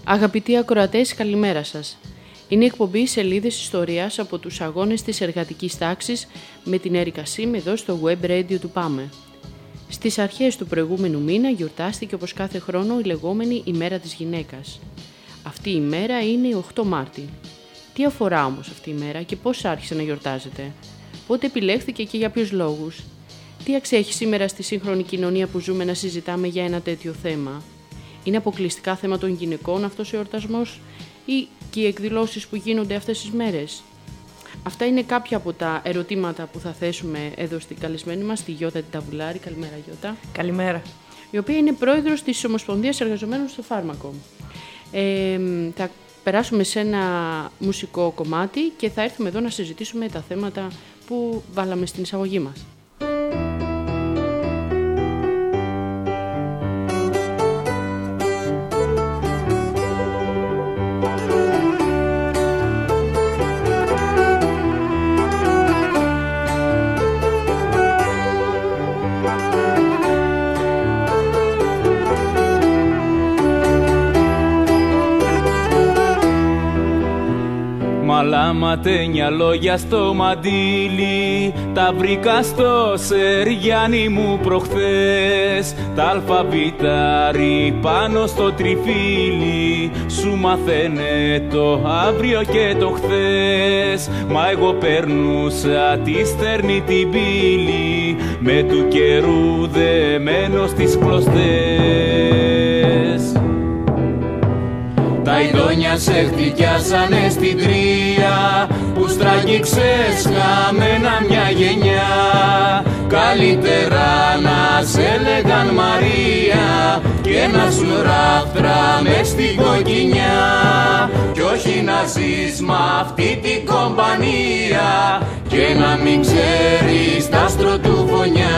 Αγαπητοί ακροατές, καλημέρα σας. Είναι εκπομπή Σελίδες Ιστορίας από τους αγώνες της εργατικής τάξης με την Έρικα Σιμ εδώ στο web radio του ΠΑΜΕ. Στις αρχές του προηγούμενου μήνα γιορτάστηκε όπως κάθε χρόνο η λεγόμενη ημέρα της γυναίκας. Αυτή η μέρα είναι η 8 Μάρτη. Τι αφορά όμως αυτή η μέρα και πώς άρχισε να γιορτάζεται? Πότε επιλέχθηκε και για ποιους λόγους? Τι αξία έχει σήμερα στη σύγχρονη κοινωνία που ζούμε να συζητάμε για ένα τέτοιο θέμα? Είναι αποκλειστικά θέμα των γυναικών αυτός ο εορτασμός ή και οι εκδηλώσεις που γίνονται αυτές τις μέρες? Αυτά είναι κάποια από τα ερωτήματα που θα θέσουμε εδώ στην καλεσμένη μας, τη Γιώτα Ταβουλάρη. Καλημέρα, Γιώτα. Καλημέρα. Η οποία είναι πρόεδρος της Ομοσπονδίας Εργαζομένων στο Φάρμακο. Θα περάσουμε σε ένα μουσικό κομμάτι και θα έρθουμε εδώ να συζητήσουμε τα θέματα που βάλαμε στην εισαγωγή μας. Μαλάματένια λόγια στο μαντίλι, τα βρήκα στο Σεργιάννη μου προχθές. Τα αλφαβητάρι πάνω στο τριφύλι, σου μαθαίνε το αύριο και το χθες. Μα εγώ περνούσα τη στερνή την πύλη, με του καιρού δεμένο στις κλωστές. Τα ειδόνια σε χτυπιάσανε στην τρία, που στραγγίξες χαμένα μια γενιά. Καλύτερα να σε λέγαν Μαρία και να σου ράφτρα μες στην κοκκινιά, κι όχι να ζεις μ' αυτή την κομπανία και να μην ξέρεις τ' άστρο του φωνιά.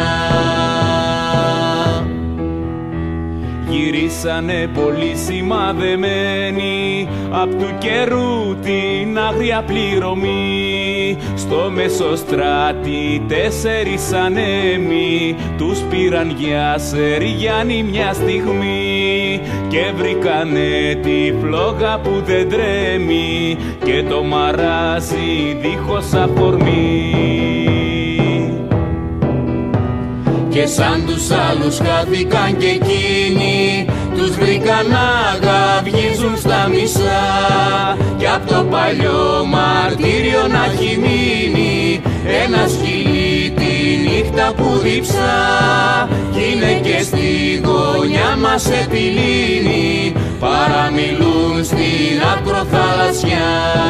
Γυρίσανε πολύ σημαδεμένοι απ' του καιρού την άγρια πληρωμή. Στο Μεσοστράτη 4 ανέμοι τους πήραν για Σεργιάννη μια στιγμή, και βρήκανε τη φλόγα που δεν τρέμει και το μαράζι δίχως αφορμή. Και σαν τους άλλους χάθηκαν και εκείνοι, τους βρήκαν να γαυγίζουν στα μισά, κι απ' το παλιό μαρτύριο να έχει μείνει ένα σκυλί τη νύχτα που διψά. Κι είναι και στη γωνιά μας επιλύνει, παραμιλούν στην ακροθαλασσιά.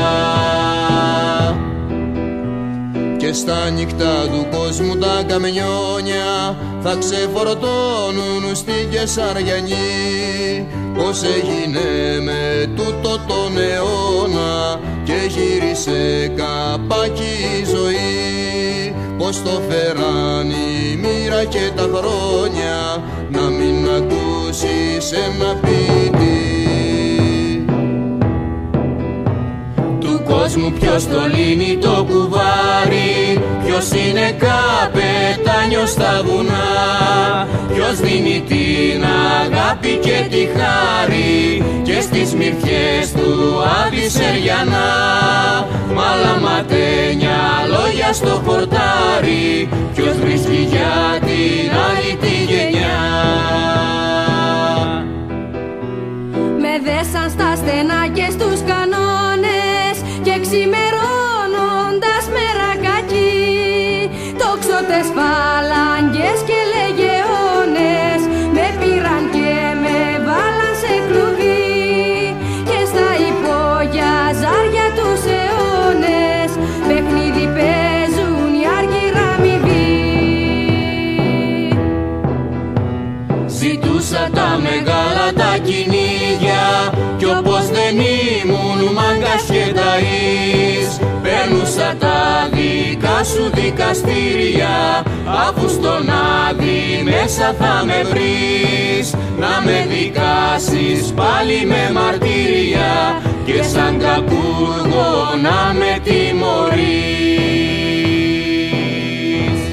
Και στα νύχτα του κόσμου τα καμιόνια θα ξεφορτώνουν στην Κεσαριανή. Πώς έγινε με τούτο τον αιώνα και γύρισε καπάκι η ζωή. Πώς το φέραν η μοίρα και τα χρόνια να μην ακούσεις ένα ποιητή. Κόσμου ποιος το λύνει το κουβάρι, ποιος είναι καπετάνιος στα βουνά, ποιος δίνει την αγάπη και τη χάρη και στις μυρφιές του Άδη Σεριανά. Μαλαματένια λόγια στο χορτάρι, ποιος βρίσκει για την άλλη τη γενιά. Με δέσαν στα στενά και στους κανόνες και ξημερώνοντας μερακάκι, τόξωτες φαλάγγες και λεγεώνες με πήραν και με βάλαν σε κλουβί, και στα υπόγεια ζάρια τους αιώνες παιχνίδι παίζουν οι άργυρα αμοιβοί. Ζητούσα τα μεγάλα τα κυνήγια, κι όπως δεν ήμουν μάγκας και ταΐς, παίρνουσα τα δικά σου δικαστήρια, αφού στον Άδη μέσα θα με βρεις, να με δικάσεις πάλι με μαρτύρια και σαν κακούργο να με τιμωρείς.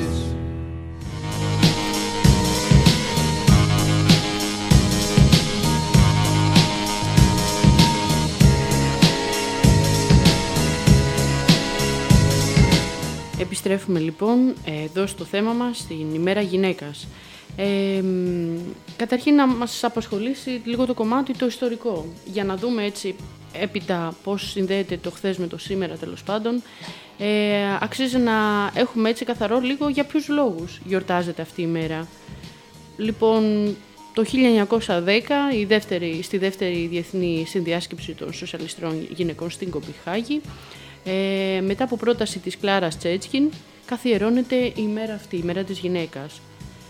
Πάμε λοιπόν εδώ στο θέμα μας, την ημέρα γυναίκας. Καταρχήν να μας απασχολήσει λίγο το κομμάτι το ιστορικό, για να δούμε έτσι έπειτα πώς συνδέεται το χθες με το σήμερα, τέλος πάντων. Αξίζει να έχουμε έτσι καθαρό λίγο για ποιους λόγους γιορτάζεται αυτή η μέρα. Λοιπόν, το 1910, στη δεύτερη διεθνή συνδιάσκεψη των σοσιαλιστών γυναικών στην Κοπενχάγη, μετά από πρόταση της Κλάρας Τσέτσκιν, καθιερώνεται η μέρα αυτή, η μέρα της γυναίκας.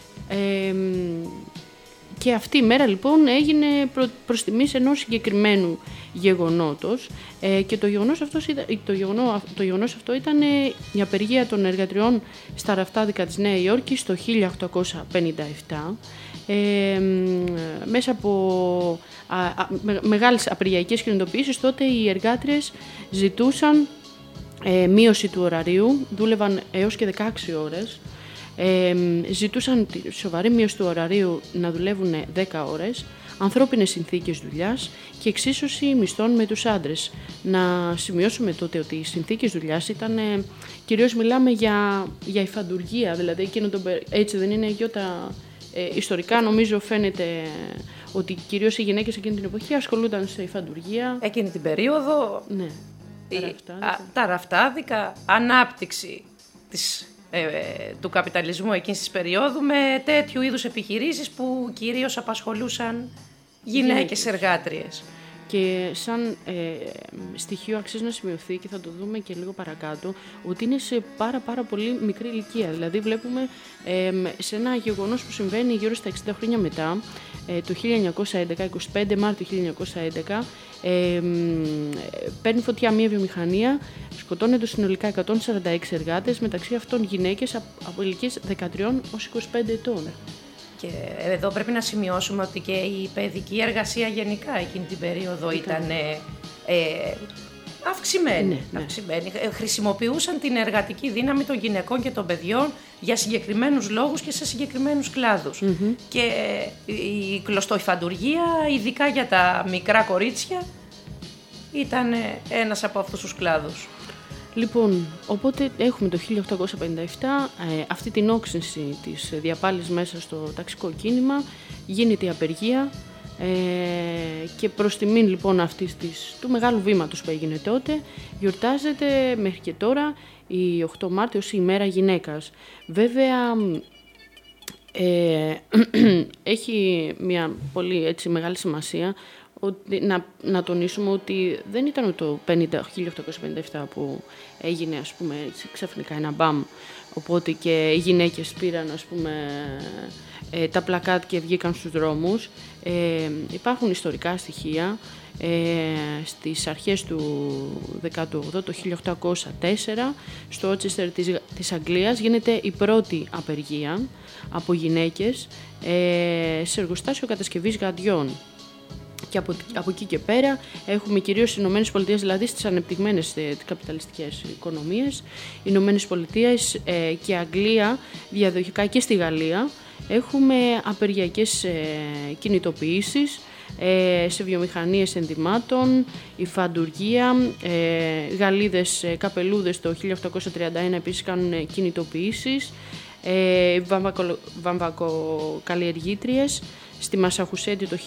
Και αυτή η μέρα λοιπόν έγινε προς τιμής ενός συγκεκριμένου γεγονότος, και το γεγονός αυτό ήταν η απεργία των εργατριών στα ραφτάδικα της Νέας Υόρκης το 1857, μέσα από μεγάλες απεργιακές κινητοποιήσεις. Τότε οι εργάτριες ζητούσαν μείωση του ωραρίου, δούλευαν έως και 16 ώρες. Ζητούσαν τη σοβαρή μείωση του ωραρίου, να δουλεύουν 10 ώρες, ανθρώπινες συνθήκες δουλειάς και εξίσωση μισθών με τους άντρες. Να σημειώσουμε τότε ότι οι συνθήκες δουλειάς ήταν, κυρίως μιλάμε για υφαντουργία, δηλαδή έτσι δεν είναι, Γιώτα? Ιστορικά νομίζω φαίνεται ότι κυρίως οι γυναίκες εκείνη την εποχή ασχολούνταν σε υφαντουργία. Εκείνη την περίοδο, ναι, τα ραφτάδικα, ανάπτυξη του καπιταλισμού εκείνης της περίοδου με τέτοιου είδους επιχειρήσεις που κυρίως απασχολούσαν γυναίκες εργάτριες. Και σαν στοιχείο αξίζει να σημειωθεί, και θα το δούμε και λίγο παρακάτω, ότι είναι σε πάρα πολύ μικρή ηλικία. Δηλαδή βλέπουμε σε ένα γεγονός που συμβαίνει γύρω στα 60 χρόνια μετά, το 1911, 25 Μάρτιο 1911, παίρνει φωτιά μια βιομηχανία, σκοτώνονται συνολικά 146 εργάτες, μεταξύ αυτών γυναίκες από ηλικίες 13 ως 25 ετών. Και εδώ πρέπει να σημειώσουμε ότι και η παιδική εργασία γενικά εκείνη την περίοδο ήταν αυξημένη. Ναι. Χρησιμοποιούσαν την εργατική δύναμη των γυναικών και των παιδιών για συγκεκριμένους λόγους και σε συγκεκριμένους κλάδους. Mm-hmm. Και η κλωστοϊφαντουργία, ειδικά για τα μικρά κορίτσια, ήταν ένας από αυτούς τους κλάδους. Λοιπόν, οπότε έχουμε το 1857 αυτή την όξυνση της διαπάλης μέσα στο ταξικό κίνημα, γίνεται η απεργία, και προς τιμήν λοιπόν του μεγάλου βήματος που έγινε τότε, γιορτάζεται μέχρι και τώρα η 8 Μάρτιο ως η ημέρα γυναίκας. Βέβαια έχει μια πολύ έτσι μεγάλη σημασία να τονίσουμε ότι δεν ήταν το 1857 που έγινε, ας πούμε, έτσι, ξαφνικά ένα μπαμ, οπότε και οι γυναίκες πήραν, ας πούμε, τα πλακάτ και βγήκαν στους δρόμους. Υπάρχουν ιστορικά στοιχεία. Στις αρχές του 18ου, το 1804, στο Ότσεστερ της Αγγλίας γίνεται η πρώτη απεργία από γυναίκες σε εργοστάσιο κατασκευής γαντιών. Και από εκεί και πέρα έχουμε κυρίως οι Ηνωμένες Πολιτείες, δηλαδή στις ανεπτυγμένες καπιταλιστικές οικονομίες, οι Ηνωμένες Πολιτείες και Αγγλία, διαδοχικά και στη Γαλλία, έχουμε απεργιακές κινητοποιήσεις σε βιομηχανίες ενδυμάτων, υφαντουργία, Γαλλίδες καπελούδες το 1831 επίσης κάνουν κινητοποιήσεις, βαμβακοκαλλιεργήτριες στη Μασαχουσέτη το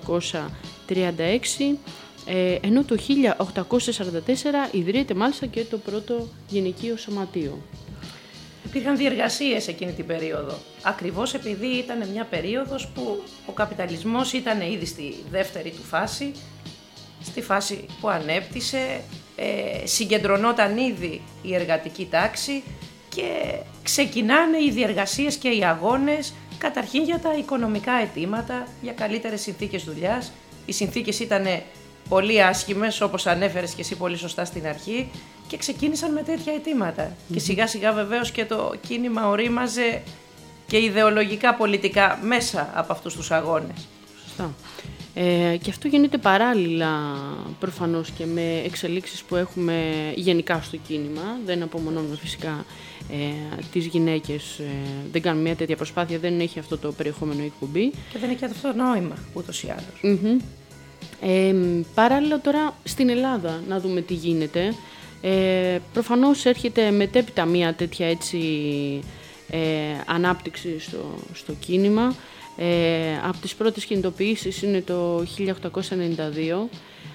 1836, ενώ το 1844 ιδρύεται μάλιστα και το πρώτο γυναικείο σωματείο. Υπήρχαν διεργασίες εκείνη την περίοδο, ακριβώς επειδή ήταν μια περίοδος που ο καπιταλισμός ήταν ήδη στη δεύτερη του φάση, στη φάση που ανέπτυσε, συγκεντρωνόταν ήδη η εργατική τάξη και ξεκινάνε οι διεργασίες και οι αγώνες καταρχήν για τα οικονομικά αιτήματα, για καλύτερες συνθήκες δουλειάς. Οι συνθήκες ήταν πολύ άσχημες, όπως ανέφερες και εσύ πολύ σωστά στην αρχή, και ξεκίνησαν με τέτοια αιτήματα. Mm-hmm. Και σιγά σιγά βεβαίως και το κίνημα ορίμαζε και ιδεολογικά πολιτικά μέσα από αυτούς τους αγώνες. Σωστά. Και αυτό γίνεται παράλληλα προφανώς και με εξελίξεις που έχουμε γενικά στο κίνημα. Δεν απομονώνουμε φυσικά τις γυναίκες, δεν κάνουμε μια τέτοια προσπάθεια, δεν έχει αυτό το περιεχόμενο η εκπομπή. Και δεν έχει αυτό το νόημα ούτως ή άλλως. Mm-hmm. Παράλληλα τώρα στην Ελλάδα να δούμε τι γίνεται. Προφανώς έρχεται μετέπειτα μια τέτοια έτσι ανάπτυξη στο κίνημα. Από τις πρώτες κινητοποιήσεις είναι το 1892.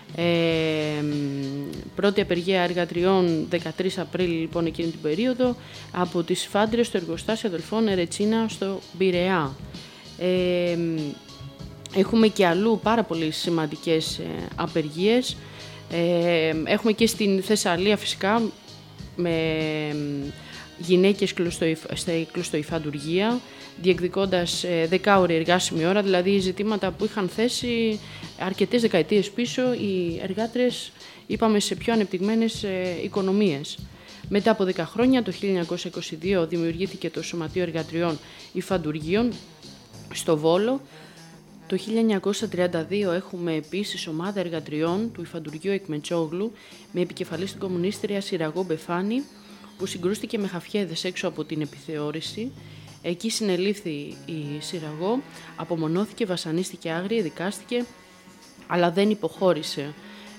Πρώτη απεργία εργατριών 13 Απρίλη λοιπόν εκείνη την περίοδο από τις Φάντρες στο εργοστάσιο αδελφών Ερετσίνα στο Πειραιά. Έχουμε και αλλού πάρα πολύ σημαντικές απεργίες. Έχουμε και στην Θεσσαλία φυσικά με γυναίκες στα κλωστοϊφαντουργία, διεκδικώντας 10ωρη εργάσιμη ώρα, δηλαδή ζητήματα που είχαν θέσει αρκετές δεκαετίες πίσω οι εργάτριες, είπαμε, σε πιο ανεπτυγμένες οικονομίες. Μετά από 10 χρόνια, το 1922, δημιουργήθηκε το Σωματείο Εργατριών Υφαντουργείων στο Βόλο. Το 1932 έχουμε επίσης ομάδα εργατριών του Υφαντουργείου Εκμετσόγλου με επικεφαλή στην κομμουνίστρια Σιραγό Μπεφάνη, που συγκρούστηκε με χαφιέδες έξω από την επιθεώρηση. Εκεί συνελήφθη η Σιραγό, απομονώθηκε, βασανίστηκε άγρια, δικάστηκε, αλλά δεν υποχώρησε.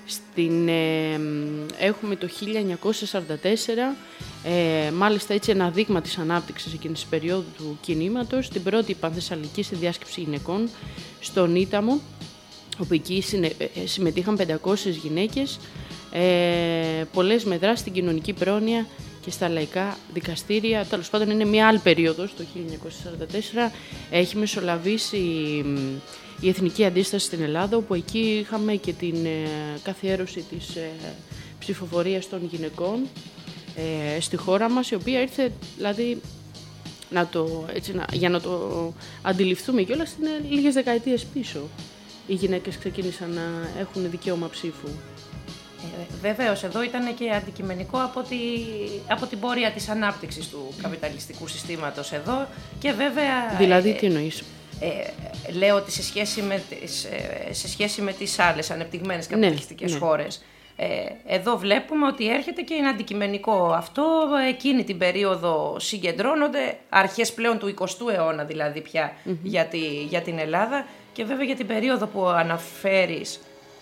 Έχουμε το 1944, μάλιστα έτσι ένα δείγμα της ανάπτυξης εκείνης της περίοδου του κινήματος, την πρώτη πανθεσσαλική συνδιάσκεψη γυναικών στον Ήταμο, όπου εκεί συμμετείχαν 500 γυναίκες, πολλές με δράση στην κοινωνική πρόνοια και στα λαϊκά δικαστήρια. Τέλος πάντων, είναι μια άλλη περίοδος, το 1944, έχει μεσολαβήσει η εθνική αντίσταση στην Ελλάδα, όπου εκεί είχαμε και την καθιέρωση της ψηφοφορίας των γυναικών στη χώρα μας, η οποία ήρθε, δηλαδή, για να το αντιληφθούμε κιόλας, είναι λίγες δεκαετίες πίσω. Οι γυναίκες ξεκίνησαν να έχουν δικαίωμα ψήφου. Βεβαίως, εδώ ήταν και αντικειμενικό από την πορεία της ανάπτυξης του καπιταλιστικού συστήματος εδώ και βέβαια... Δηλαδή, τι εννοείς? Λέω ότι σε σχέση με τις άλλες ανεπτυγμένες καπιταλιστικές χώρες, εδώ βλέπουμε ότι έρχεται και είναι αντικειμενικό αυτό. Εκείνη την περίοδο συγκεντρώνονται αρχές πλέον του 20ου αιώνα, δηλαδή πια για την Ελλάδα, και βέβαια για την περίοδο που αναφέρεις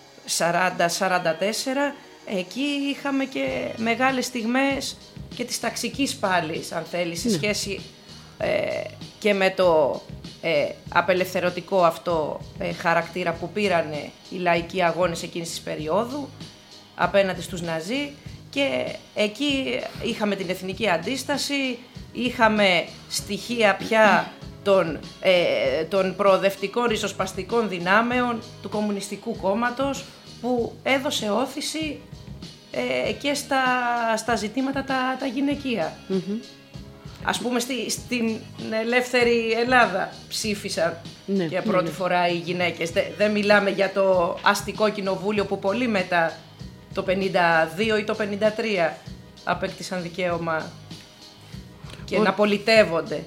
40-44, εκεί είχαμε και μεγάλες στιγμές και της ταξικής πάλης, αν θέλει, σε σχέση και με το απελευθερωτικό αυτό χαρακτήρα που πήρανε οι λαϊκοί αγώνες εκείνης της περίοδου απέναντι στους Ναζί, και εκεί είχαμε την εθνική αντίσταση, είχαμε στοιχεία πια των προοδευτικών ριζοσπαστικών δυνάμεων του Κομμουνιστικού Κόμματος, που έδωσε όθηση και στα ζητήματα τα γυναικεία. Ας πούμε στην ελεύθερη Ελλάδα ψήφισαν για πρώτη φορά οι γυναίκες. Δεν μιλάμε για το αστικό κοινοβούλιο που πολύ μετά το 52 ή το 53 απέκτησαν δικαίωμα και να πολιτεύονται.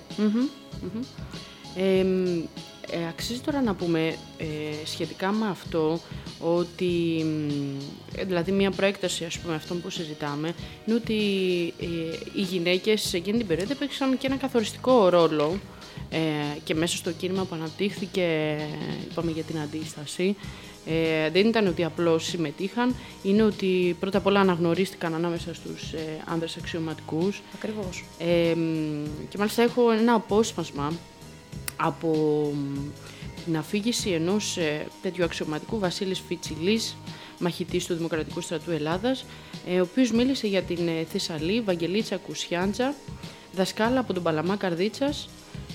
Αξίζει τώρα να πούμε σχετικά με αυτό ότι, δηλαδή μια προέκταση, ας πούμε, αυτών που συζητάμε, είναι ότι οι γυναίκες σε εκείνη την περίοδο έπαιξαν και ένα καθοριστικό ρόλο και μέσα στο κίνημα που αναπτύχθηκε, είπαμε, για την αντίσταση. Δεν ήταν ότι απλώς συμμετείχαν, είναι ότι πρώτα απ' όλα αναγνωρίστηκαν ανάμεσα στους άνδρες αξιωματικούς. Ακριβώς. Και μάλιστα έχω ένα απόσπασμα από την αφήγηση ενός τέτοιου αξιωματικού, Βασίλης Φιτσιλής, μαχητής του Δημοκρατικού Στρατού Ελλάδας, ο οποίος μίλησε για την Θεσσαλή Βαγγελίτσα Κουσιάντζα, δασκάλα από τον Παλαμά Καρδίτσας,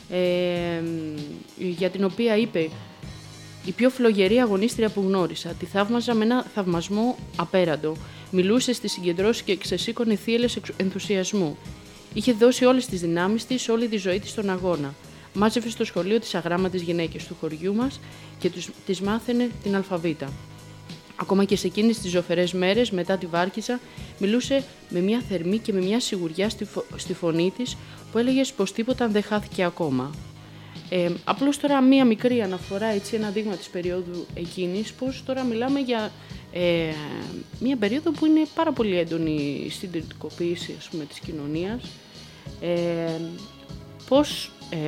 για την οποία είπε: «Η πιο φλογερή αγωνίστρια που γνώρισα, τη θαύμαζα με ένα θαυμασμό απέραντο. Μιλούσε στις συγκεντρώσεις και ξεσήκωνε θύελλες ενθουσιασμού. Είχε δώσει όλες τις δυνάμεις της, όλη τη ζωή της στον αγώνα. Μάζευε στο σχολείο τις αγράμματες γυναίκες του χωριού μας και τις μάθαινε την αλφαβήτα. Ακόμα και σε εκείνες τις ζωφερές μέρες μετά τη Βάρκηζα, μιλούσε με μια θερμή και με μια σιγουριά στη φωνή της που έλεγες πως τίποτα δεν χάθηκε ακόμα». Απλώς τώρα μία μικρή αναφορά, έτσι, ένα δείγμα της περίοδου εκείνης, πως τώρα μιλάμε για μία περίοδο που είναι πάρα πολύ έντονη η συντηρητικοποίηση, ας πούμε, της κοινωνίας. Πως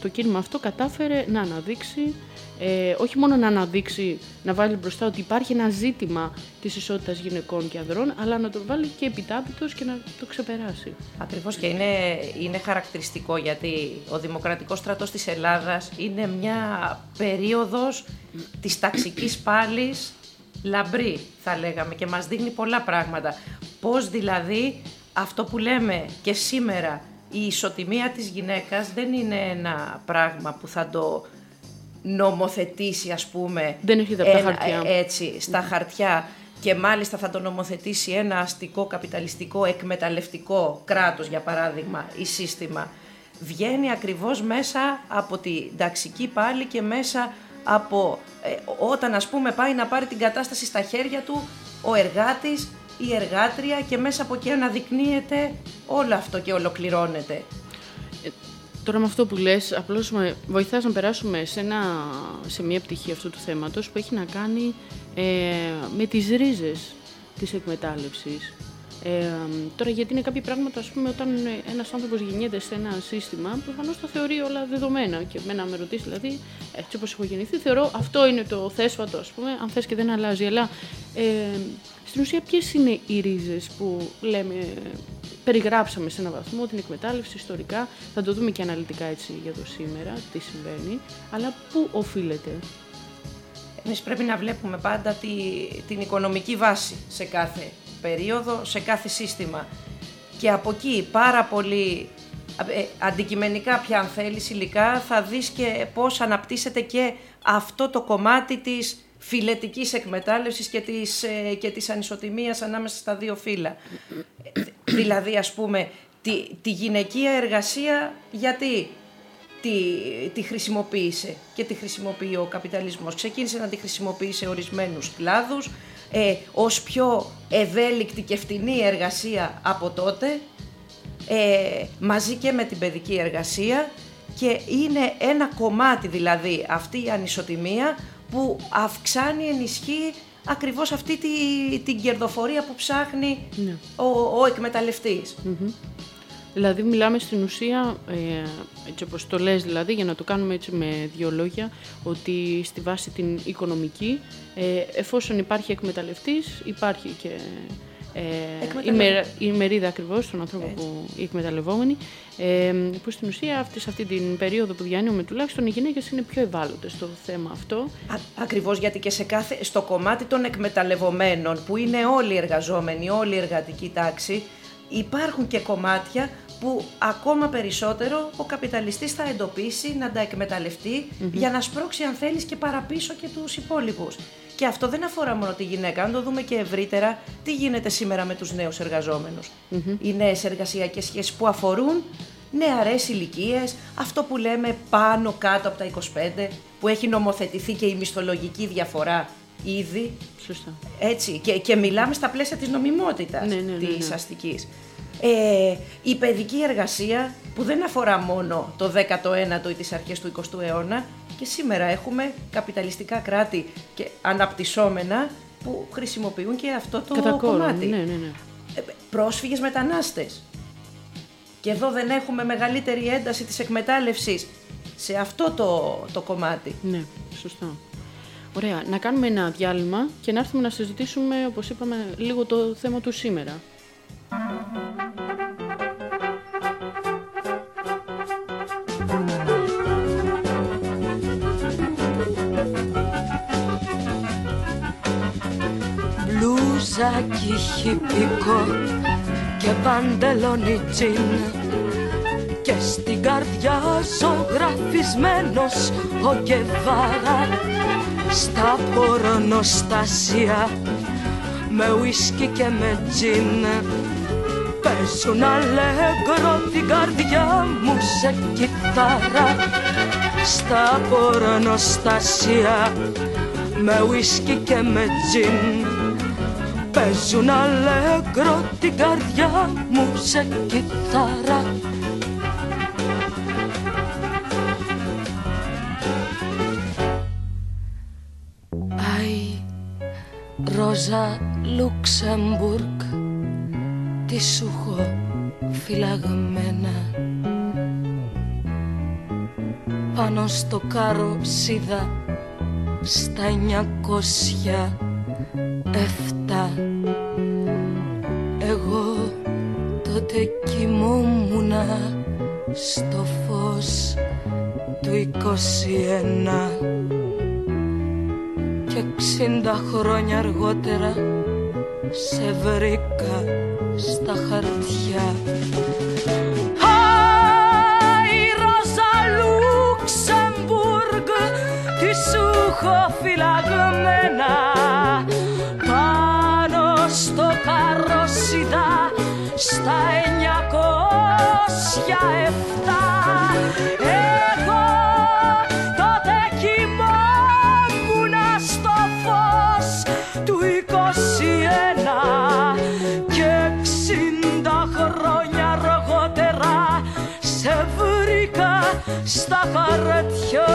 το κίνημα αυτό κατάφερε να αναδείξει, όχι μόνο να αναδείξει, να βάλει μπροστά ότι υπάρχει ένα ζήτημα της ισότητας γυναικών και ανδρών, αλλά να το βάλει και επιτάπητος και να το ξεπεράσει. Ακριβώς, και είναι χαρακτηριστικό, γιατί ο Δημοκρατικός Στρατός της Ελλάδας είναι μια περίοδος της ταξικής πάλης λαμπρή, θα λέγαμε, και μας δείχνει πολλά πράγματα. Πώς δηλαδή αυτό που λέμε και σήμερα, η ισοτιμία της γυναίκας δεν είναι ένα πράγμα που θα το νομοθετήσει, ας πούμε, δεν έχετε από τα χαρτιά. Έτσι, στα χαρτιά, και μάλιστα θα το νομοθετήσει ένα αστικό, καπιταλιστικό, εκμεταλλευτικό κράτος, για παράδειγμα, ή σύστημα. Βγαίνει ακριβώς μέσα από την ταξική πάλη και μέσα από όταν, ας πούμε, πάει να πάρει την κατάσταση στα χέρια του ο εργάτης, η εργάτρια, και μέσα από εκεί αναδεικνύεται όλο αυτό και ολοκληρώνεται. Τώρα με αυτό που λες, απλώς με βοηθάς να περάσουμε σε μια πτυχή αυτού του θέματος που έχει να κάνει με τις ρίζες της εκμετάλλευσης. Τώρα, γιατί είναι κάποια πράγματα, ας πούμε, όταν ένας άνθρωπος γεννιέται σε ένα σύστημα, προφανώς τα θεωρεί όλα δεδομένα. Και εμένα με ρωτήσει, δηλαδή, έτσι όπως έχω γεννηθεί, θεωρώ αυτό είναι το θέσφατο, ας πούμε, αν θες, και δεν αλλάζει. Αλλά στην ουσία, ποιες είναι οι ρίζες που λέμε, περιγράψαμε σε έναν βαθμό την εκμετάλλευση ιστορικά, θα το δούμε και αναλυτικά έτσι για το σήμερα, τι συμβαίνει, αλλά πού οφείλεται? Εμείς πρέπει να βλέπουμε πάντα την οικονομική βάση σε κάθε περίοδο, σε κάθε σύστημα. Και από εκεί πάρα πολύ αντικειμενικά, πια αν θέλεις, υλικά, θα δεις και πώς αναπτύσσεται και αυτό το κομμάτι της φυλετικής εκμετάλλευσης και της ανισοτιμίας ανάμεσα στα δύο φύλλα. Δηλαδή, ας πούμε, τη γυναικεία εργασία, γιατί τη χρησιμοποίησε και τη χρησιμοποιεί ο καπιταλισμός. Ξεκίνησε να τη χρησιμοποιεί σε ορισμένους κλάδους, ως πιο ευέλικτη και φτηνή εργασία από τότε, μαζί και με την παιδική εργασία, και είναι ένα κομμάτι, δηλαδή, αυτή η ανισοτιμία που αυξάνει, ενισχύει ακριβώς αυτή την κερδοφορία που ψάχνει ο εκμεταλλευτής. Mm-hmm. Δηλαδή μιλάμε στην ουσία, έτσι όπως το λες, δηλαδή, για να το κάνουμε έτσι με δύο λόγια, ότι στη βάση την οικονομική, εφόσον υπάρχει εκμεταλλευτής, υπάρχει και η μερίδα ακριβώς των ανθρώπων που οι εκμεταλλευόμενοι, που στην ουσία σε αυτή την περίοδο που διανύουμε τουλάχιστον οι γυναίκες είναι πιο ευάλωτες στο θέμα αυτό. Ακριβώς, γιατί και στο κομμάτι των εκμεταλλευομένων, που είναι όλοι οι εργαζόμενοι, όλη η εργατική τάξη, υπάρχουν και κομμάτια που ακόμα περισσότερο ο καπιταλιστής θα εντοπίσει, να τα εκμεταλλευτεί, για να σπρώξει, αν θέλεις, και παραπίσω και τους υπόλοιπους. Και αυτό δεν αφορά μόνο τη γυναίκα. Αν το δούμε και ευρύτερα, τι γίνεται σήμερα με τους νέους εργαζόμενους. Οι νέες εργασιακές σχέσεις που αφορούν νεαρές ηλικίες, αυτό που λέμε πάνω κάτω από τα 25, που έχει νομοθετηθεί και η μισθολογική διαφορά ήδη. Σωστά. Έτσι, και μιλάμε στα πλαίσια της νομιμότητας της αστικής. Η παιδική εργασία, που δεν αφορά μόνο το 19ο ή τις αρχές του 20ου αιώνα, και σήμερα έχουμε καπιταλιστικά κράτη και αναπτυσσόμενα που χρησιμοποιούν και αυτό το κομμάτι. Ναι. Πρόσφυγες μετανάστες. Και εδώ δεν έχουμε μεγαλύτερη ένταση της εκμετάλλευσης σε αυτό το κομμάτι. Ναι, σωστά. Ωραία, να κάνουμε ένα διάλειμμα και να έρθουμε να συζητήσουμε, όπως είπαμε, λίγο το θέμα του σήμερα. Μπλουζάκι χυπικό και παντελόνι τζιν, και στην καρδιά ζωγραφισμένος ο Γκεβάρα, στα πορνοστάσια με ουίσκι και με τζιν. Παίζουν αλέγκρο την καρδιά μου σε κιθάρα, στα πορνοστάσια με ουίσκι και με τζιν. Παίζουν αλέγκρο την καρδιά μου σε κιθάρα. Αι, Ρόζα Λουξεμβούργκ, τι σου έχω φυλαγμένα. πάνω στο καροσίδα στα 907. Εγώ τότε κοιμόμουνα στο φως του 21 και 60 χρόνια αργότερα σε βρήκα στα χαρτιά. Άι Ρόζα Λουξεμβούργ, τι σου έχω φυλαγμένα πάνω στο καροσίδα στα 907. Εγώ τότε κοιμόμουνα στο φως του 21 και 60 χρόνια αργότερα σε βρήκα στα χαρτιά.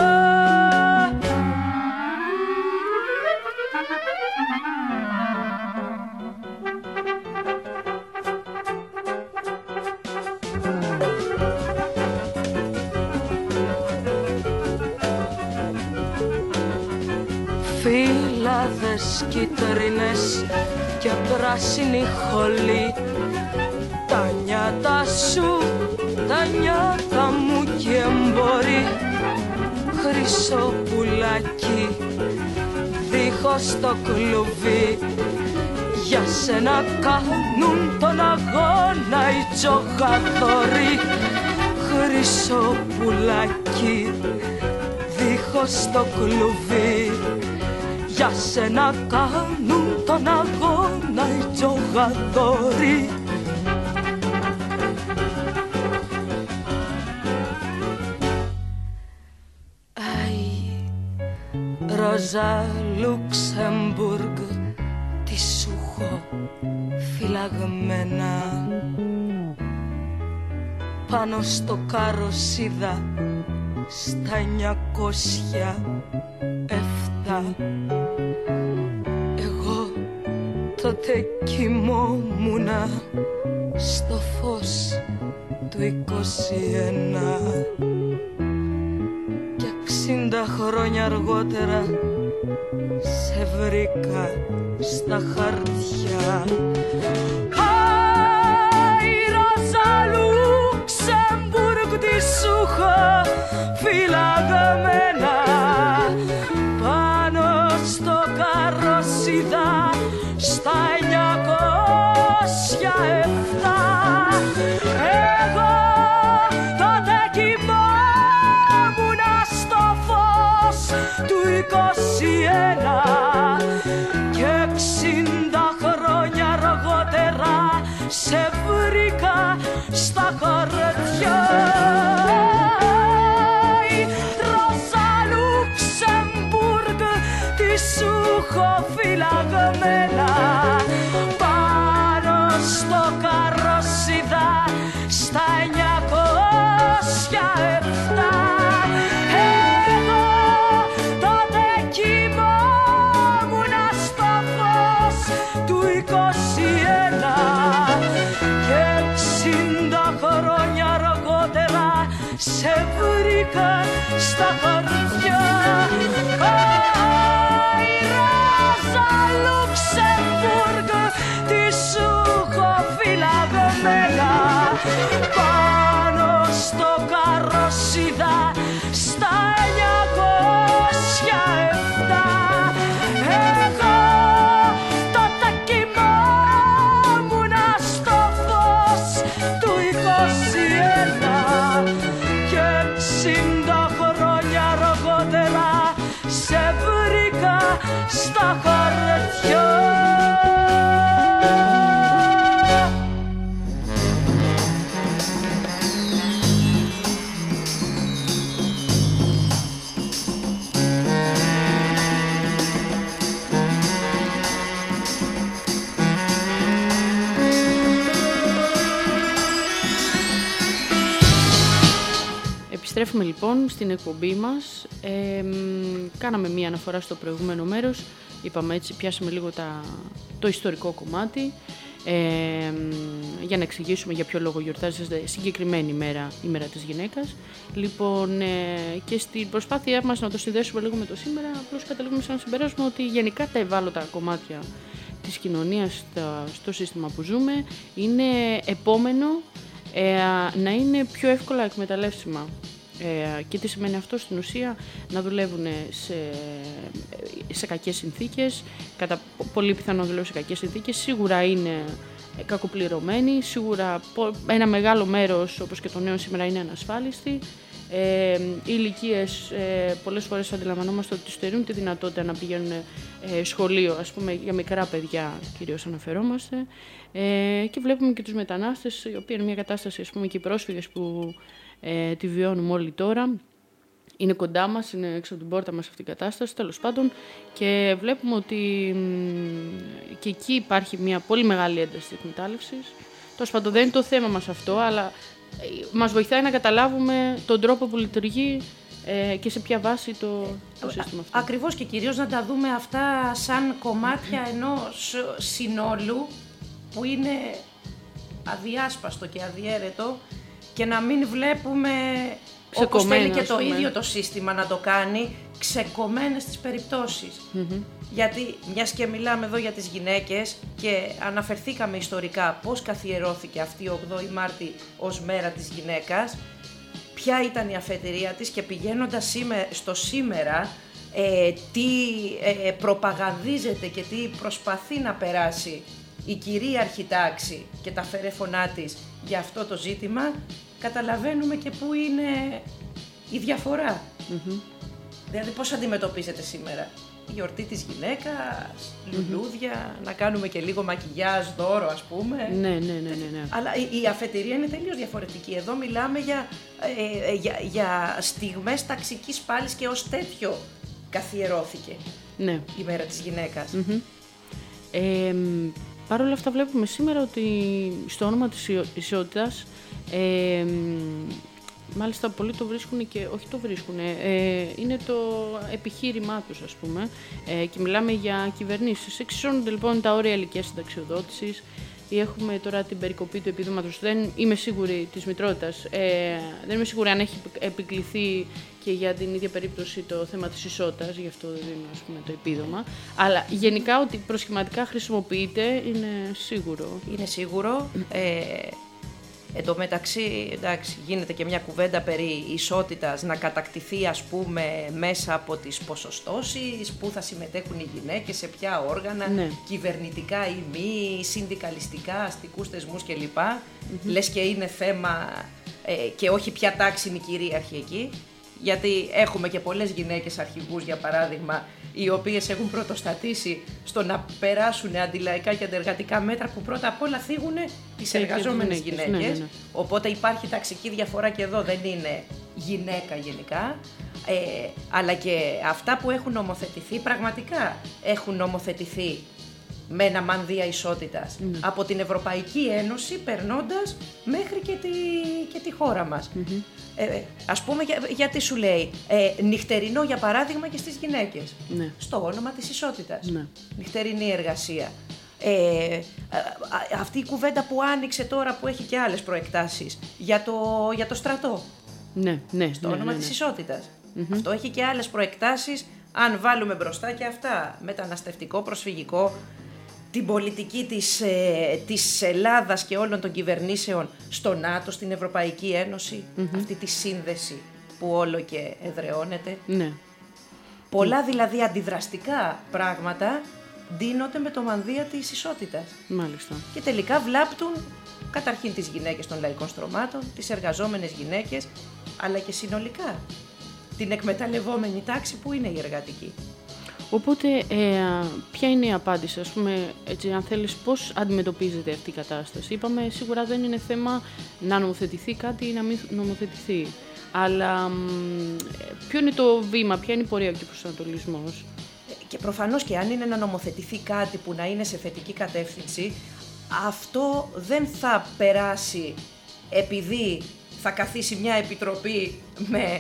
Φύλαδες κίτρινες και πράσινη χολή, τα νιάτα σου, τα νιάτα μου και εμπορεί. Χρυσό πουλάκι δίχως το κλουβί, για σένα κάνουν τον αγώνα οι τζογαδόροι. Χρυσό πουλάκι δίχως το κλουβί, για σένα κάνουν τον αγώνα οι τζογαδόροι. Άι Ρόζα Λουξεμβούργ, τι σου έχω φυλαγμένα πάνω στο καροσίδα στα 907. Εγώ τότε κοιμόμουνα στο φως του 21 και 60 χρόνια αργότερα σε βρήκα στα χαρτιά. Άι Ρόζα Λουξεμβούργ, τι σου έχω φυλαγμένα πάνω στο καροσίδα στα 907. Εγώ τότε κοιμόμουνα στο φως του 21 και 60 χρόνια αργότερα σε βρήκα στα χαρτιά. Σου έχω φυλαγμένα πάνω στο καροσίδα στα 907. Εγώ τότε κοιμόμουνα στο φως του 21 και 60 χρόνια αργότερα σε βρήκα στα χαρτιά. Λουξεμβούργ, τι σου έχω φυλαγμένα πάνω στο καροσίδα στα 907. Εγώ τότε κοιμόμουνα στο φως του 21 και 60 χρόνια αργότερα σε βρήκα στα χαρτιά. Επιστρέφουμε λοιπόν στην εκπομπή μας. Κάναμε μία αναφορά στο προηγούμενο μέρος. Είπαμε έτσι, πιάσαμε λίγο το ιστορικό κομμάτι. για να εξηγήσουμε για ποιο λόγο γιορτάζεται συγκεκριμένη ημέρα της γυναίκας. Λοιπόν, και στην προσπάθειά μας να το συνδέσουμε λίγο με το σήμερα, απλώς καταλήγουμε σε ένα συμπέρασμα ότι γενικά τα ευάλωτα κομμάτια της κοινωνίας στο σύστημα που ζούμε είναι επόμενο να είναι πιο εύκολα εκμεταλλεύσιμα. Και τι σημαίνει αυτό στην ουσία? Να δουλεύουν σε κακές συνθήκες, κατά πολύ πιθανό να δουλεύουν σε κακές συνθήκες, σίγουρα είναι κακοπληρωμένοι, σίγουρα ένα μεγάλο μέρος, όπως και το νέο σήμερα, είναι ανασφάλιστοι. Οι ηλικίες πολλές φορές αντιλαμβανόμαστε ότι τους στερούν τη δυνατότητα να πηγαίνουν σχολείο, ας πούμε για μικρά παιδιά κυρίως αναφερόμαστε, και βλέπουμε και τους μετανάστες, η οποία είναι μια κατάσταση, ας πούμε, και οι πρόσφυγες που τη βιώνουμε όλοι τώρα, είναι κοντά μας, είναι έξω από την πόρτα μας αυτή η κατάσταση, τέλος πάντων, και βλέπουμε ότι και εκεί υπάρχει μια πολύ μεγάλη ένταση της εκμετάλλευσης. Τέλος πάντων, δεν είναι το θέμα μας αυτό, αλλά μας βοηθάει να καταλάβουμε τον τρόπο που λειτουργεί και σε ποια βάση το σύστημα αυτό. Ακριβώς, και κυρίως να τα δούμε αυτά σαν κομμάτια ενός συνόλου που είναι αδιάσπαστο και αδιέρετο, και να μην βλέπουμε, όπως θέλει και το ίδιο το σύστημα να το κάνει, ξεκομμένες τις περιπτώσεις. Γιατί μιας και μιλάμε εδώ για τις γυναίκες και αναφερθήκαμε ιστορικά πώς καθιερώθηκε αυτή η 8η Μάρτη ως μέρα της γυναίκας, ποια ήταν η αφετηρία της, και πηγαίνοντας στο σήμερα, τι προπαγανδίζεται και τι προσπαθεί να περάσει η κυρίαρχη τάξη και τα φερέφωνά της για αυτό το ζήτημα, καταλαβαίνουμε και πού είναι η διαφορά. Δηλαδή πώς αντιμετωπίζετε σήμερα η γιορτή της γυναίκας, λουλούδια, να κάνουμε και λίγο μακιγιάζ, δώρο, ας πούμε. Ναι. Αλλά η αφετηρία είναι τελείως διαφορετική. Εδώ μιλάμε για στιγμές ταξικής πάλης, και ως τέτοιο καθιερώθηκε η μέρα της γυναίκας. Παρ' όλα αυτά βλέπουμε σήμερα ότι στο όνομα της ισότητας, μάλιστα πολλοί το βρίσκουν και όχι το βρίσκουν, είναι το επιχείρημά τους, ας πούμε, και μιλάμε για κυβερνήσεις. Εξισώνονται λοιπόν τα όρια ηλικίας συνταξιοδότησης, ή έχουμε τώρα την περικοπή του επιδόματος, δεν είμαι σίγουρη, της μητρότητας, δεν είμαι σίγουρη αν έχει επικληθεί και για την ίδια περίπτωση το θέμα της ισότητας, γι' αυτό δεν δίνω, ας πούμε, το επίδομα. Αλλά γενικά ότι προσχηματικά χρησιμοποιείται είναι σίγουρο. Είναι σίγουρο. Εν τω μεταξύ, εντάξει, γίνεται και μια κουβέντα περί ισότητας να κατακτηθεί, ας πούμε, μέσα από τις ποσοστώσεις, πού θα συμμετέχουν οι γυναίκες, σε ποια όργανα, κυβερνητικά ή μη, συνδικαλιστικά, αστικούς θεσμούς κλπ. Λες και είναι θέμα και όχι πια τάξιμη κυρίαρχη εκεί, γιατί έχουμε και πολλές γυναίκες αρχηγούς, για παράδειγμα, οι οποίες έχουν πρωτοστατήσει στο να περάσουν αντιλαϊκά και αντεργατικά μέτρα που πρώτα απ' όλα θίγουν τις εργαζόμενες γυναίκες. Ναι. Οπότε υπάρχει ταξική διαφορά και εδώ, δεν είναι γυναίκα γενικά, αλλά και αυτά που έχουν νομοθετηθεί, πραγματικά έχουν νομοθετηθεί με ένα μανδύα ισότητας από την Ευρωπαϊκή Ένωση, περνώντας μέχρι και τη χώρα μας. Ας πούμε, γιατί σου λέει νυχτερινό, για παράδειγμα, και στις γυναίκες, στο όνομα της ισότητας, νυχτερινή εργασία. Αυτή η κουβέντα που άνοιξε τώρα, που έχει και άλλες προεκτάσεις, για το στρατό, στο όνομα της ισότητας. Αυτό έχει και άλλες προεκτάσεις, αν βάλουμε μπροστά και αυτά, μεταναστευτικό, προσφυγικό, την πολιτική της Ελλάδας και όλων των κυβερνήσεων στο ΝΑΤΟ, στην Ευρωπαϊκή Ένωση, αυτή τη σύνδεση που όλο και εδραιώνεται. Πολλά δηλαδή αντιδραστικά πράγματα ντύνονται με το μανδύα της ισότητας. Μάλιστα. Και τελικά βλάπτουν καταρχήν τις γυναίκες των λαϊκών στρωμάτων, τις εργαζόμενες γυναίκες, αλλά και συνολικά την εκμεταλλευόμενη τάξη που είναι η εργατική. Οπότε, ποια είναι η απάντηση, ας πούμε, έτσι, αν θέλεις, πώς αντιμετωπίζεται αυτή η κατάσταση? Είπαμε, σίγουρα δεν είναι θέμα να νομοθετηθεί κάτι ή να μην νομοθετηθεί. Αλλά ποιο είναι το βήμα, ποια είναι η πορεία και ο προσανατολισμός? Και προφανώς και αν είναι να νομοθετηθεί κάτι που να είναι σε θετική κατεύθυνση, αυτό δεν θα περάσει επειδή θα καθίσει μια επιτροπή με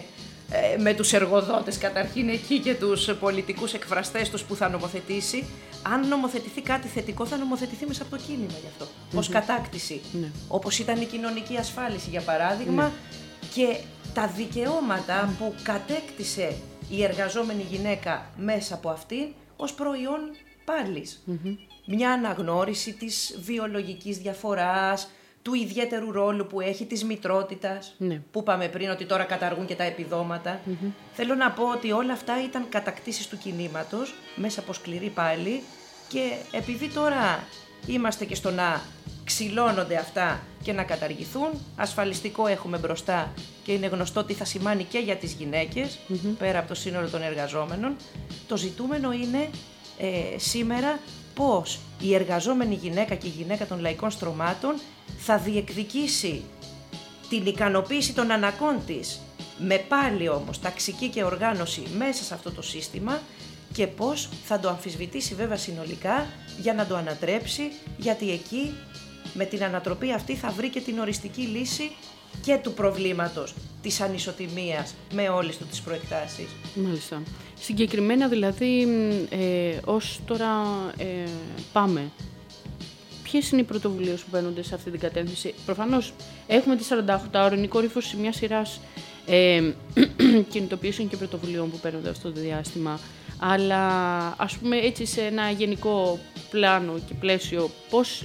με τους εργοδότες καταρχήν εκεί και τους πολιτικούς εκφραστές τους που θα νομοθετήσει. Αν νομοθετηθεί κάτι θετικό, θα νομοθετηθεί μέσα από το κίνημα γι' αυτό, ως κατάκτηση. Όπως ήταν η κοινωνική ασφάλιση, για παράδειγμα, και τα δικαιώματα που κατέκτησε η εργαζόμενη γυναίκα μέσα από αυτήν ως προϊόν πάλης. Μια αναγνώριση της βιολογικής διαφοράς, του ιδιαίτερου ρόλου που έχει, της μητρότητας, που είπαμε πριν ότι τώρα καταργούν και τα επιδόματα. Θέλω να πω ότι όλα αυτά ήταν κατακτήσεις του κινήματος μέσα από σκληρή πάλη, και επειδή τώρα είμαστε και στο να ξυλώνονται αυτά και να καταργηθούν, ασφαλιστικό έχουμε μπροστά και είναι γνωστό τι θα σημάνει και για τις γυναίκες, πέρα από το σύνολο των εργαζόμενων. Το ζητούμενο είναι σήμερα πώς η εργαζόμενη γυναίκα και η γυναίκα των λαϊκών στρωμάτων θα διεκδικήσει την ικανοποίηση των αναγκών της, με πάλι όμως ταξική και οργάνωση μέσα σε αυτό το σύστημα, και πώς θα το αμφισβητήσει βέβαια συνολικά για να το ανατρέψει, γιατί εκεί με την ανατροπή αυτή θα βρει και την οριστική λύση και του προβλήματος της ανισοτιμίας με όλες του τις προεκτάσεις. Μάλιστα. Συγκεκριμένα δηλαδή, ως τώρα πάμε, ποιες είναι οι πρωτοβουλίες που μπαίνονται σε αυτή την κατεύθυνση? Προφανώς έχουμε τη 48ωρη κορύφωση μια σειράς κινητοποιήσεων και πρωτοβουλίων που παίρνονται αυτό το διάστημα, αλλά ας πούμε έτσι σε ένα γενικό πλάνο και πλαίσιο, πώς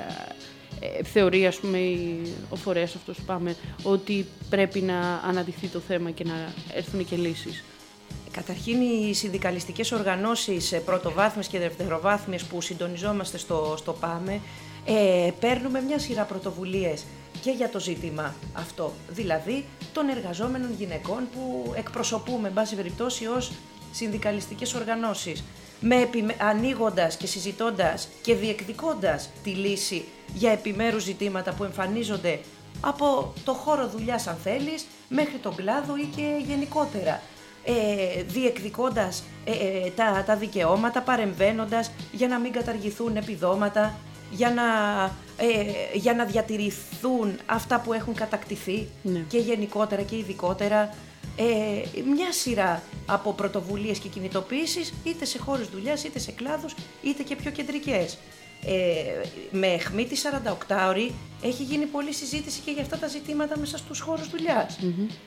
θεωρεί ας πούμε ο φορέας αυτός που πάμε ότι πρέπει να αναδειχθεί το θέμα και να έρθουν και λύσεις? Καταρχήν, οι συνδικαλιστικές οργανώσεις πρωτοβάθμιες και δευτεροβάθμιες που συντονιζόμαστε στο ΠΑΜΕ, παίρνουμε μια σειρά πρωτοβουλίες και για το ζήτημα αυτό, δηλαδή των εργαζόμενων γυναικών που εκπροσωπούμε, εν πάση περιπτώσει, ως συνδικαλιστικές οργανώσεις, ανοίγοντας και συζητώντας και διεκδικώντας τη λύση για επιμέρους ζητήματα που εμφανίζονται από το χώρο δουλειάς, αν θέλεις, μέχρι τον κλάδο ή και γενικότερα. Διεκδικώντας τα δικαιώματα, παρεμβαίνοντας για να μην καταργηθούν επιδόματα, για να διατηρηθούν αυτά που έχουν κατακτηθεί, και γενικότερα και ειδικότερα. Μια σειρά από πρωτοβουλίες και κινητοποίησεις, είτε σε χώρους δουλειάς, είτε σε κλάδους, είτε και πιο κεντρικές. Με αιχμή τη 48ωρη έχει γίνει πολλή συζήτηση και για αυτά τα ζητήματα μέσα στους χώρους δουλειάς.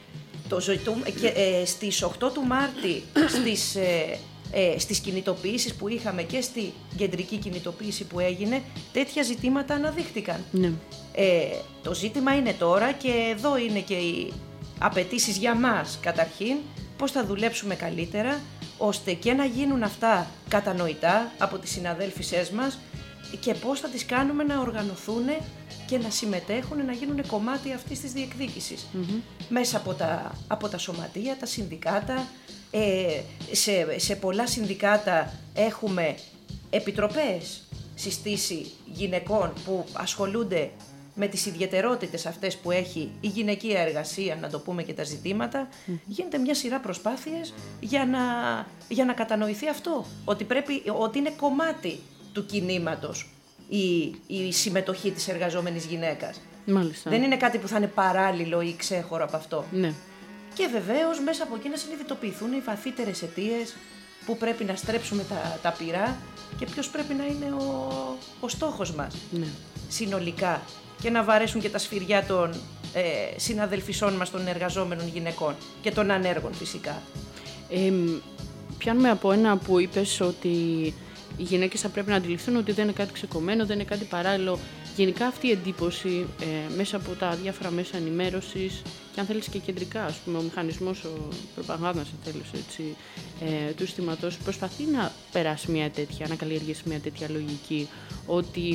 Στις 8 του Μάρτη, στις κινητοποιήσεις που είχαμε και στη κεντρική κινητοποίηση που έγινε, τέτοια ζητήματα αναδείχτηκαν. Το ζήτημα είναι τώρα, και εδώ είναι και οι απαιτήσεις για μας καταρχήν, πώς θα δουλέψουμε καλύτερα, ώστε και να γίνουν αυτά κατανοητά από τις συναδέλφισές μας, και πώς θα τις κάνουμε να οργανωθούν και να συμμετέχουν, να γίνουν κομμάτι αυτής της διεκδίκησης. Μέσα από τα σωματεία, τα συνδικάτα. Σε πολλά συνδικάτα έχουμε επιτροπές συστήσει γυναικών που ασχολούνται με τις ιδιαιτερότητες αυτές που έχει η γυναικεία εργασία, να το πούμε, και τα ζητήματα. Γίνεται μια σειρά προσπάθειες για να κατανοηθεί αυτό, ότι είναι κομμάτι του κινήματος η συμμετοχή της εργαζόμενης γυναίκας. Μάλιστα. Δεν είναι κάτι που θα είναι παράλληλο ή ξέχωρο από αυτό. Ναι. Και βεβαίως μέσα από εκεί να συνειδητοποιηθούν οι βαθύτερες αιτίες που πρέπει να στρέψουμε τα πυρά και ποιος πρέπει να είναι ο στόχος μας συνολικά, και να βαρέσουν και τα σφυριά των συναδελφισών μας, των εργαζόμενων γυναικών και των ανέργων φυσικά. Πιάνουμε από ένα που είπες, ότι οι γυναίκες θα πρέπει να αντιληφθούν ότι δεν είναι κάτι ξεκομμένο, δεν είναι κάτι παράλληλο. Γενικά αυτή η εντύπωση μέσα από τα διάφορα μέσα ενημέρωσης, και αν θέλεις και κεντρικά, ας πούμε, ο μηχανισμός προπαγάνδας, αν θέλεις, έτσι, του συστήματος, προσπαθεί να περάσει να καλλιεργήσει μια τέτοια λογική, ότι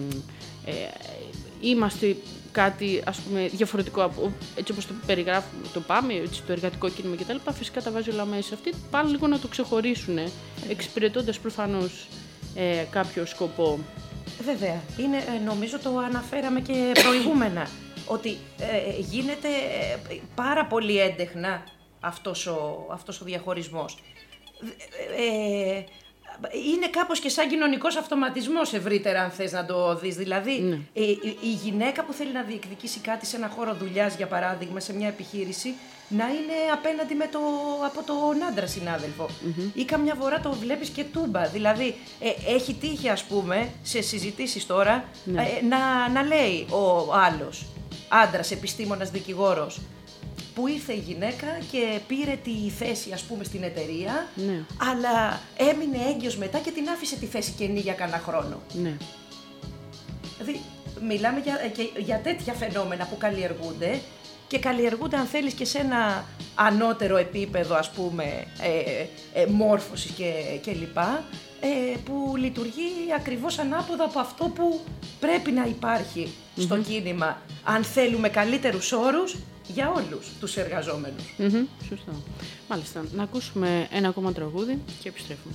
είμαστε κάτι, ας πούμε, διαφορετικό από έτσι όπως το περιγράφουμε, το πάμε, έτσι, το εργατικό κίνημα κτλ. Φυσικά τα βάζει όλα μέσα. Αυτοί πάνε λίγο να το ξεχωρίσουν, εξυπηρετώντας προφανώς κάποιο σκοπό. Βέβαια. Νομίζω το αναφέραμε και προηγούμενα, ότι γίνεται πάρα πολύ έντεχνα αυτός ο διαχωρισμός. είναι κάπως και σαν κοινωνικός αυτοματισμός ευρύτερα, αν θες να το δεις. Δηλαδή, η γυναίκα που θέλει να διεκδικήσει κάτι σε ένα χώρο δουλειάς, για παράδειγμα, σε μια επιχείρηση, να είναι απέναντι από τον άντρα συνάδελφο. Ή καμιά φορά το βλέπεις και τούμπα. Δηλαδή, έχει τύχει, ας πούμε, σε συζητήσεις τώρα, να λέει ο άλλος, άντρας, επιστήμονας, δικηγόρος, που ήρθε η γυναίκα και πήρε τη θέση, ας πούμε, στην εταιρεία, αλλά έμεινε έγκυος μετά και την άφησε τη θέση κενή για κανένα χρόνο. Ναι. Δηλαδή, μιλάμε για τέτοια φαινόμενα που καλλιεργούνται και καλλιεργούνται, αν θέλεις, και σε ένα ανώτερο επίπεδο, ας πούμε, μόρφωσης και λοιπά, που λειτουργεί ακριβώς ανάποδα από αυτό που πρέπει να υπάρχει στο κίνημα, αν θέλουμε καλύτερους όρους για όλους τους εργαζόμενους. Σωστά. Μάλιστα. Να ακούσουμε ένα ακόμα τραγούδι και επιστρέφουμε.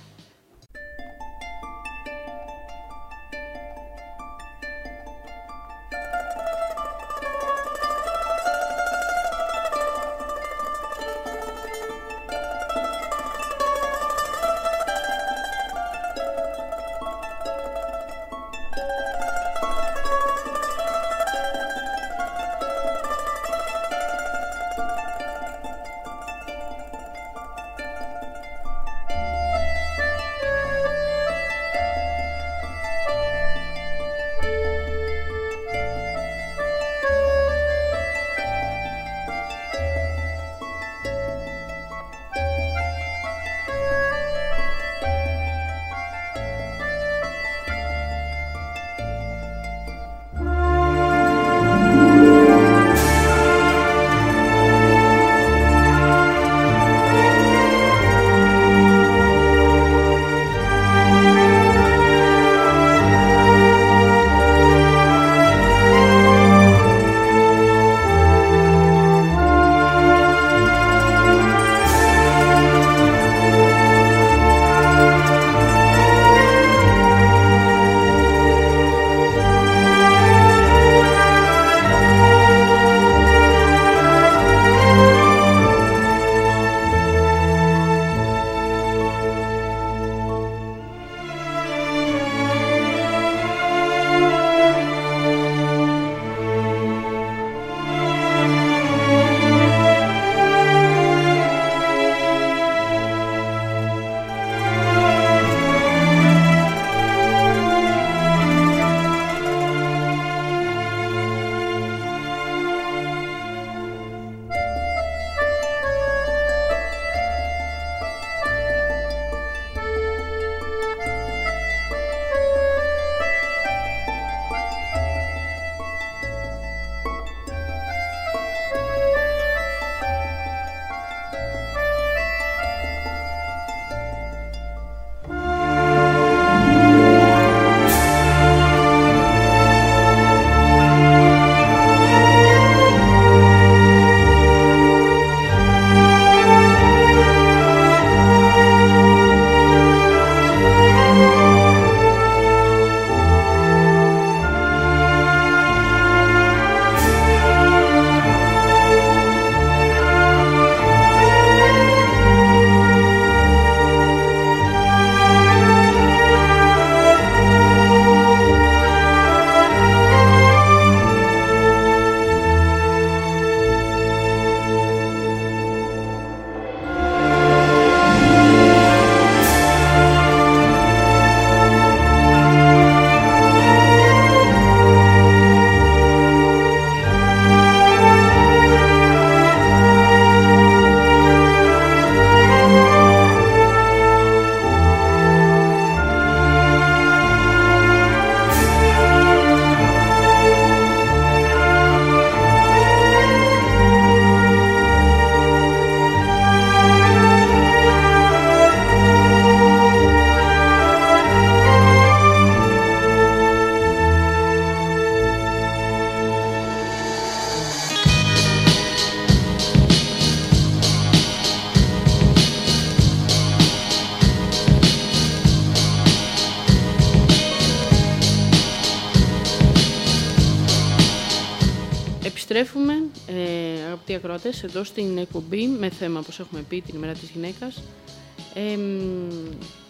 Επιστρέφουμε, αγαπητοί ακροατές, εδώ στην εκπομπή με θέμα, όπως έχουμε πει, την ημέρα της γυναίκας.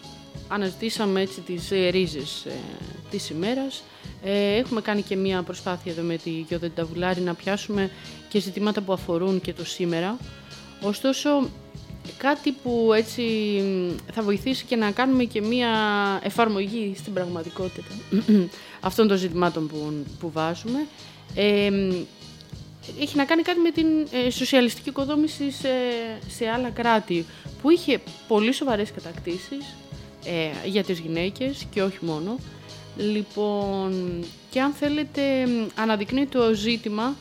αναζητήσαμε έτσι τις ρίζες της ημέρας. Έχουμε κάνει και μία προσπάθεια εδώ με τη Γιώτα Ταβουλάρη να πιάσουμε και ζητήματα που αφορούν και το σήμερα. Ωστόσο, κάτι που έτσι θα βοηθήσει και να κάνουμε και μία εφαρμογή στην πραγματικότητα αυτών των ζητημάτων που βάζουμε, έχει να κάνει κάτι με την σοσιαλιστική οικοδόμηση σε άλλα κράτη, που είχε πολύ σοβαρές κατακτήσεις για τις γυναίκες και όχι μόνο. Λοιπόν, και αν θέλετε, αναδεικνύει το ζήτημα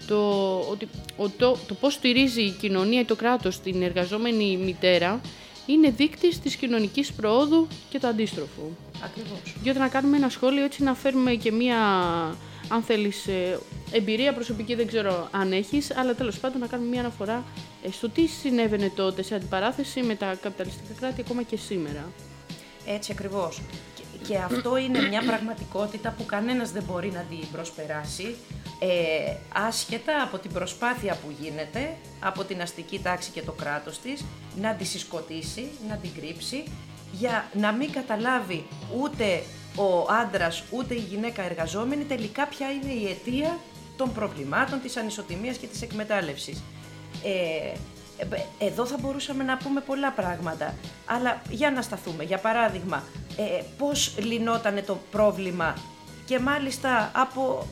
το πώς στηρίζει η κοινωνία ή το κράτος την εργαζόμενη μητέρα είναι δείκτης της κοινωνικής προόδου και το αντίστροφο. Ακριβώς. Διότι να κάνουμε ένα σχόλιο, έτσι να φέρουμε και μία, αν θέλεις, εμπειρία προσωπική, δεν ξέρω αν έχεις, αλλά τέλος πάντων να κάνουμε μία αναφορά στο τι συνέβαινε τότε σε αντιπαράθεση με τα καπιταλιστικά κράτη ακόμα και σήμερα. Έτσι ακριβώς. Και αυτό είναι μια πραγματικότητα που κανένας δεν μπορεί να την προσπεράσει, άσχετα από την προσπάθεια που γίνεται από την αστική τάξη και το κράτος της να τη συσκοτήσει, να την κρύψει, για να μην καταλάβει ούτε ο άντρας ούτε η γυναίκα εργαζόμενη τελικά ποια είναι η αιτία των προβλημάτων, της ανισοτιμίας και της εκμετάλλευσης. Εδώ θα μπορούσαμε να πούμε πολλά πράγματα, αλλά για να σταθούμε. Για παράδειγμα, πώς λυνότανε το πρόβλημα και μάλιστα από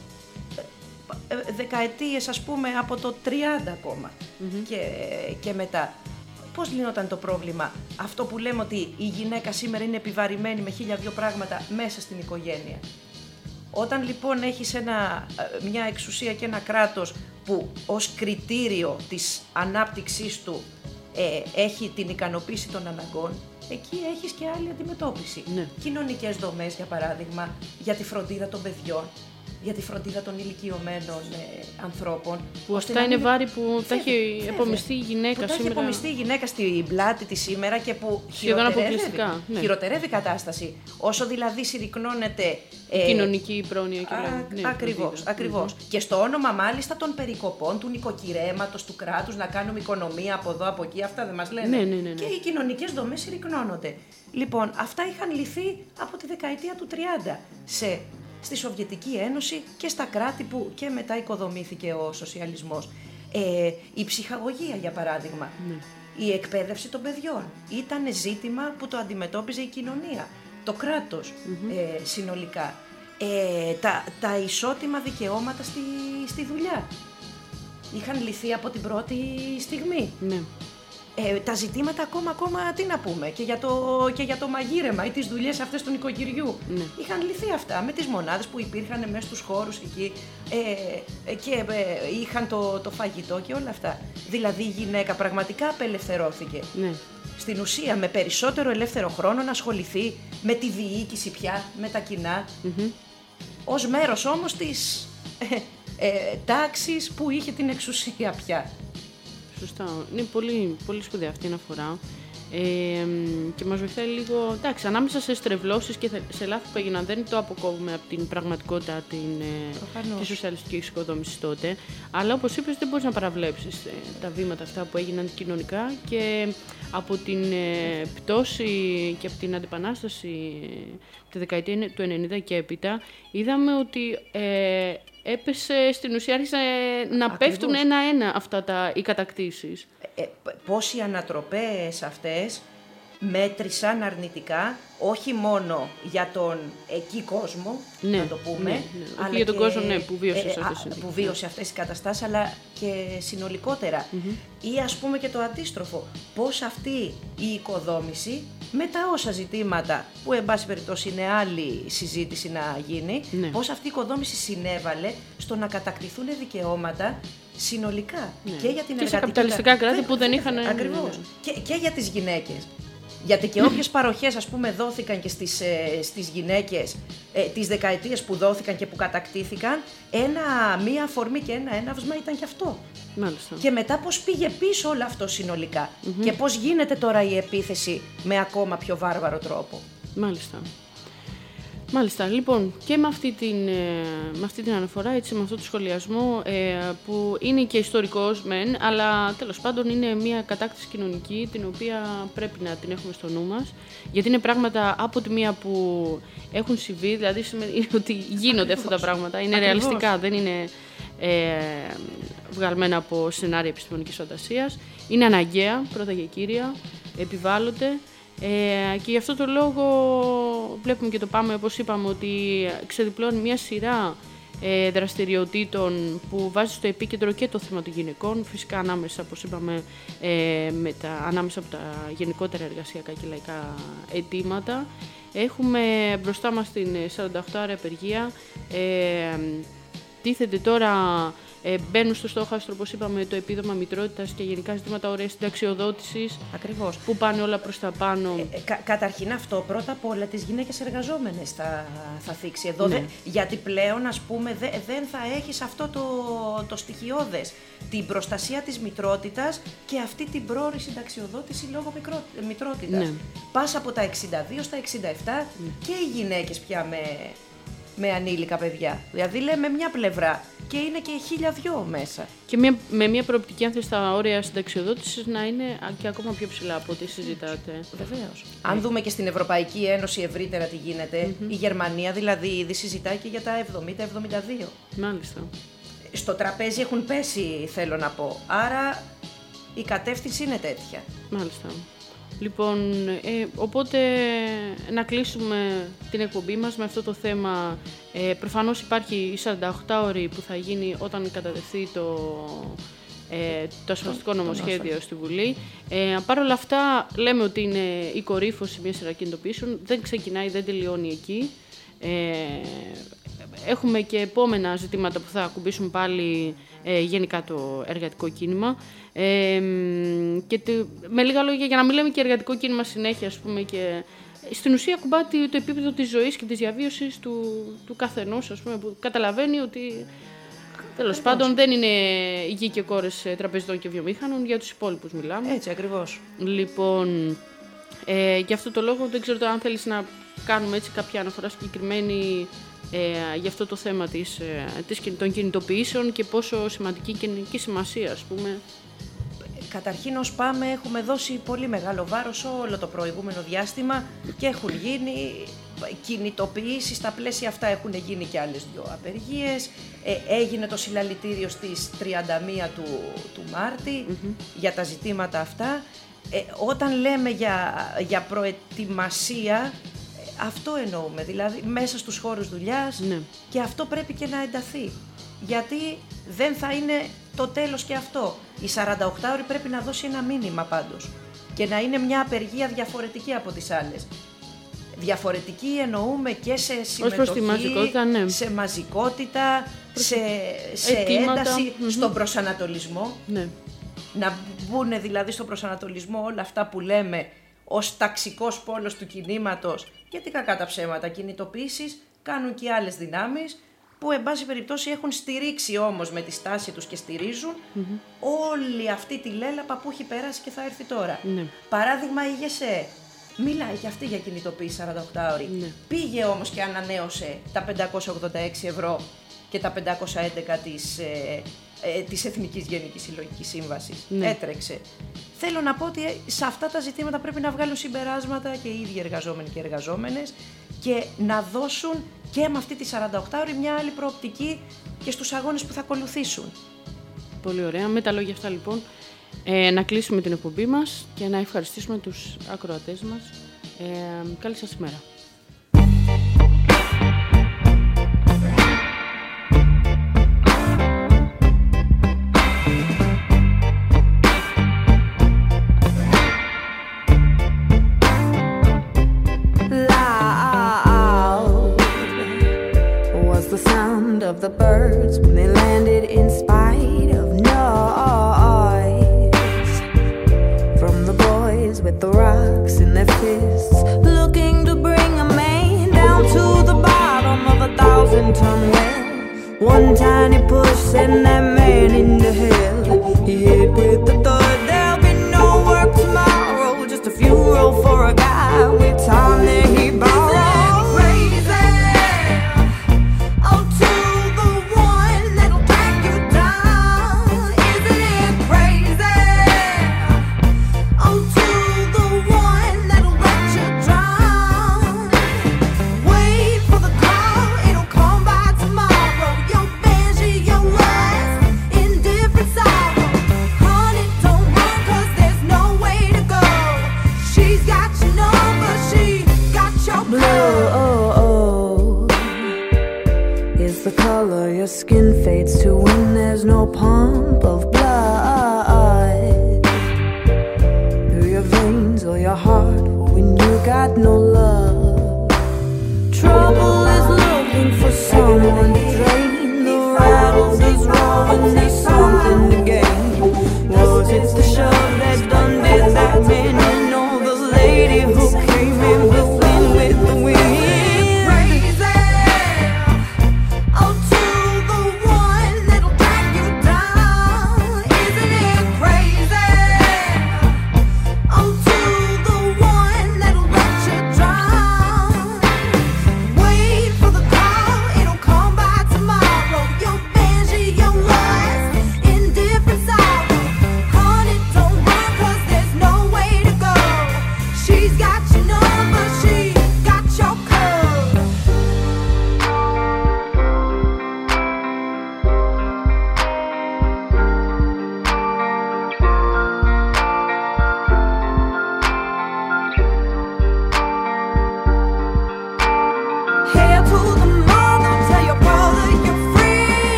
δεκαετίες, ας πούμε, από το 30 ακόμα και μετά. Πώς λυνόταν το πρόβλημα, αυτό που λέμε ότι η γυναίκα σήμερα είναι επιβαρημένη με 1002 πράγματα μέσα στην οικογένεια. Όταν λοιπόν έχεις μια εξουσία και ένα κράτος που ως κριτήριο της ανάπτυξής του έχει την ικανοποίηση των αναγκών, εκεί έχεις και άλλη αντιμετώπιση. Ναι. Κοινωνικές δομές, για παράδειγμα, για τη φροντίδα των παιδιών, για τη φροντίδα των ηλικιωμένων ανθρώπων. Που αυτά είναι βάρη που τα έχει επομιστεί η γυναίκα σήμερα. Που τα έχει επομιστεί η γυναίκα στην πλάτη της σήμερα και που χειροτερεύει η κατάσταση. Όσο δηλαδή συρρυκνώνεται κοινωνική πρόνοια και Ακριβώς. Και στο όνομα μάλιστα των περικοπών, του νοικοκυρέματος, του κράτους, να κάνουμε οικονομία από εδώ, από εκεί, αυτά δεν μας λένε. Ναι. Και οι κοινωνικές δομές συρρυκνώνονται. Λοιπόν, αυτά είχαν λυθεί από τη δεκαετία του 30 στη Σοβιετική Ένωση και στα κράτη που και μετά οικοδομήθηκε ο σοσιαλισμός. Η ψυχαγωγία, για παράδειγμα, η εκπαίδευση των παιδιών ήταν ζήτημα που το αντιμετώπιζε η κοινωνία, το κράτος συνολικά. Τα ισότιμα δικαιώματα στη δουλειά είχαν λυθεί από την πρώτη στιγμή. Ναι. Τα ζητήματα ακόμα τι να πούμε, και για το μαγείρεμα ή τις δουλειές αυτές του νοικοκυριού. Ναι. Είχαν λυθεί αυτά με τις μονάδες που υπήρχαν μέσα στους χώρους εκεί και είχαν το φαγητό και όλα αυτά. Δηλαδή η γυναίκα πραγματικά απελευθερώθηκε. Ναι. Στην ουσία με περισσότερο ελεύθερο χρόνο να ασχοληθεί με τη διοίκηση πια, με τα κοινά, ως μέρος όμως της τάξης που είχε την εξουσία πια. Σωστά. Είναι πολύ, πολύ σπουδαία αυτή η αναφορά. Και μας βοηθάει λίγο, εντάξει, ανάμεσα σε στρεβλώσεις και σε λάθη που έγιναν, δεν το αποκόβουμε από την πραγματικότητα της σοσιαλιστικής οικοδόμησης τότε, αλλά όπως είπες δεν μπορείς να παραβλέψεις τα βήματα αυτά που έγιναν κοινωνικά και από την πτώση και από την αντιπανάσταση τη δεκαετία του 90 και έπειτα, είδαμε ότι έπεσε, στην ουσία άρχισε να πέφτουν ένα-ένα αυτά οι κατακτήσεις. Πώς οι ανατροπές αυτές μέτρησαν αρνητικά, όχι μόνο για τον εκεί κόσμο, να το πούμε, αλλά για τον κόσμο που βίωσε αυτές τις καταστάσεις, αλλά και συνολικότερα. Ή ας πούμε και το αντίστροφο, πώς αυτή η οικοδόμηση με τα όσα ζητήματα, που εν πάση περιπτώσει είναι άλλη συζήτηση να γίνει, πώς αυτή η οικοδόμηση συνέβαλε στο να κατακτηθούν δικαιώματα συνολικά και για την εργατική σε καπιταλιστικά κράτη που δεν είχαν. Ακριβώς. Και για τις γυναίκες. Γιατί και όποιες παροχές, ας πούμε, δόθηκαν και στις γυναίκες τις δεκαετίες που δόθηκαν και που κατακτήθηκαν, μία αφορμή και ένα έναυσμα ήταν και αυτό. Μάλιστα. Και μετά πώς πήγε πίσω όλο αυτό συνολικά και πώς γίνεται τώρα η επίθεση με ακόμα πιο βάρβαρο τρόπο. Μάλιστα. Μάλιστα. Λοιπόν, και με αυτή την αναφορά, έτσι, με αυτό το σχολιασμό, που είναι και ιστορικός μεν, αλλά τέλος πάντων είναι μια κατάκτηση κοινωνική, την οποία πρέπει να την έχουμε στο νου μας, γιατί είναι πράγματα από τη μία που έχουν συμβεί, δηλαδή σημαίνει ότι γίνονται αυτά τα πράγματα, είναι ρεαλιστικά, δεν είναι βγαλμένα από σενάρια επιστημονικής φαντασίας, είναι αναγκαία, πρώτα και κύρια, επιβάλλονται. Και γι' αυτό το λόγο βλέπουμε και το ΠΑΜΕ, όπως είπαμε, ότι ξεδιπλώνει μια σειρά δραστηριοτήτων που βάζει στο επίκεντρο και το θέμα των γυναικών, φυσικά ανάμεσα, όπως είπαμε, ανάμεσα από τα γενικότερα εργασιακά και λαϊκά αιτήματα. Έχουμε μπροστά μας την 48ωρα απεργία. Τίθεται τώρα, μπαίνουν στο στόχαστρο, όπως είπαμε, το επίδομα μητρότητας και γενικά ζητήματα ωραίας συνταξιοδότησης. Ακριβώς. Που πάνε όλα προς τα πάνω. Καταρχήν αυτό, πρώτα απ' όλα, τις γυναίκες εργαζόμενες θα θίξει εδώ. Ναι. Γιατί πλέον, ας πούμε, δεν θα έχεις αυτό το στοιχειώδες. Την προστασία της μητρότητας και αυτή την πρόωρη συνταξιοδότηση λόγω μητρότητας. Ναι. Πας από τα 62 στα 67 και οι γυναίκες πια με ανήλικα παιδιά. Δηλαδή λέμε μια πλευρά και είναι και 1002 μέσα. Και με μια προοπτική, αν θες, τα όρια συνταξιοδότησης να είναι και ακόμα πιο ψηλά από ό,τι συζητάτε. Βεβαίως. Αν δούμε και στην Ευρωπαϊκή Ένωση ευρύτερα τι γίνεται, η Γερμανία δηλαδή ήδη συζητάει και για τα 70-72. Μάλιστα. Στο τραπέζι έχουν πέσει, θέλω να πω. Άρα η κατεύθυνση είναι τέτοια. Μάλιστα. Λοιπόν, οπότε να κλείσουμε την εκπομπή μας με αυτό το θέμα. Προφανώς υπάρχει η 48ωρη που θα γίνει όταν κατατεθεί το ασφαλιστικό νομοσχέδιο στη Βουλή. Παρ' όλα αυτά λέμε ότι είναι η κορύφωση μιας σειρά κινητοποιήσεων. Δεν ξεκινάει, δεν τελειώνει εκεί. Έχουμε και επόμενα ζητήματα που θα ακουμπήσουν πάλι γενικά το εργατικό κίνημα. Και με λίγα λόγια, για να μην λέμε και εργατικό κίνημα συνέχεια, ας πούμε, και στην ουσία ακουμπάει το επίπεδο της ζωής και της διαβίωσης του καθενός, ας πούμε, που καταλαβαίνει ότι τέλος πάντων δεν είναι γη και κόρες τραπεζιτών και βιομήχανων, για τους υπόλοιπους μιλάμε. Έτσι ακριβώς. Λοιπόν, γι' αυτό το λόγο δεν ξέρω αν θέλεις να κάνουμε έτσι κάποια αναφορά συγκεκριμένη για αυτό το θέμα των κινητοποιήσεων και πόσο σημαντική κοινωνική σημασία, ας πούμε. Καταρχήν, ως ΠΑΜΕ έχουμε δώσει πολύ μεγάλο βάρος όλο το προηγούμενο διάστημα και έχουν γίνει κινητοποιήσεις. Στα πλαίσια αυτά έχουν γίνει και άλλες 2 απεργίες. Έγινε το συλλαλητήριο στις 31 του Μάρτη για τα ζητήματα αυτά. Όταν λέμε για προετοιμασία, αυτό εννοούμε, δηλαδή μέσα στους χώρους δουλειάς, και αυτό πρέπει και να ενταθεί. Γιατί δεν θα είναι το τέλος και αυτό. Η 48ωρη πρέπει να δώσει ένα μήνυμα πάντως και να είναι μια απεργία διαφορετική από τις άλλες. Διαφορετική εννοούμε και σε συμμετοχή, σε μαζικότητα, σε ένταση, στον προσανατολισμό. Ναι. Να μπουν δηλαδή στον προσανατολισμό όλα αυτά που λέμε ως ταξικός πόλος του κινήματος, γιατί κακά τα ψέματα κινητοποιήσεις κάνουν και άλλες δυνάμεις που εν πάση περιπτώσει έχουν στηρίξει όμως με τη στάση τους και στηρίζουν όλη αυτή τη λέλαπα που έχει περάσει και θα έρθει τώρα. Παράδειγμα, η ΓΕΣΕ μιλάει και αυτή για κινητοποίηση 48ωρη. Πήγε όμως και ανανέωσε τα 586 ευρώ και τα 511 της Εθνικής Γενικής Συλλογικής Σύμβασης. Έτρεξε. Θέλω να πω ότι σε αυτά τα ζητήματα πρέπει να βγάλουν συμπεράσματα και οι ίδιοι εργαζόμενοι και εργαζόμενες και να δώσουν και με αυτή τη 48ωρη μια άλλη προοπτική και στους αγώνες που θα ακολουθήσουν. Πολύ ωραία. Με τα λόγια αυτά λοιπόν να κλείσουμε την εκπομπή μας και να ευχαριστήσουμε τους ακροατές μας. Καλή σας ημέρα.